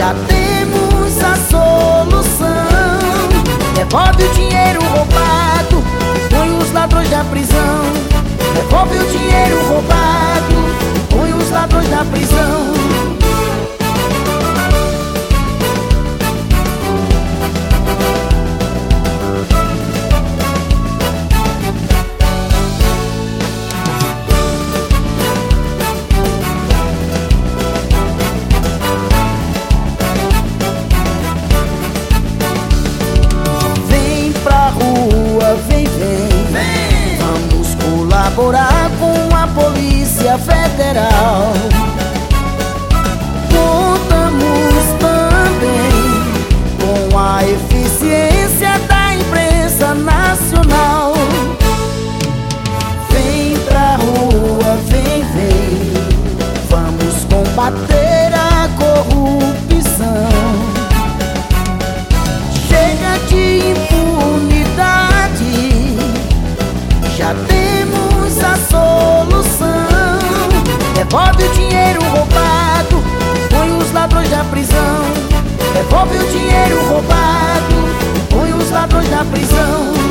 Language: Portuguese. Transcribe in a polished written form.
já temos a solução. Devolve o dinheiro roubado e põe os ladrões na prisão. Devolve o dinheiro roubado e põe os ladrões na prisão. Colaborar com a Polícia Federal. Contamos também com a eficiência da imprensa nacional. Vem pra rua, vem, vem, vamos combater a corrupção. Chega de impunidade, já temos a solução. Devolve o dinheiro roubado e põe os ladrões na prisão. Devolve o dinheiro roubado e põe os ladrões na prisão.